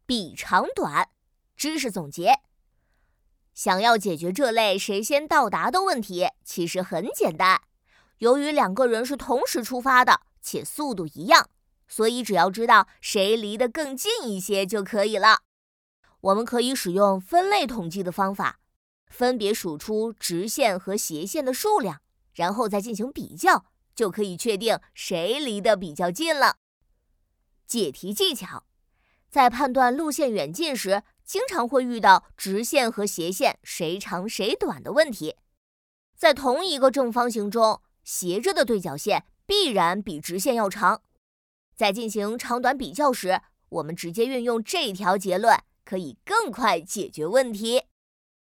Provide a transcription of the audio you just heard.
比长短，知识总结。想要解决这类谁先到达的问题，其实很简单。由于两个人是同时出发的，且速度一样，所以只要知道谁离得更近一些就可以了。我们可以使用分类统计的方法，分别数出直线和斜线的数量，然后再进行比较，就可以确定谁离得比较近了。解题技巧，在判断路线远近时，经常会遇到直线和斜线谁长谁短的问题。在同一个正方形中，斜着的对角线必然比直线要长。在进行长短比较时，我们直接运用这条结论，可以更快解决问题。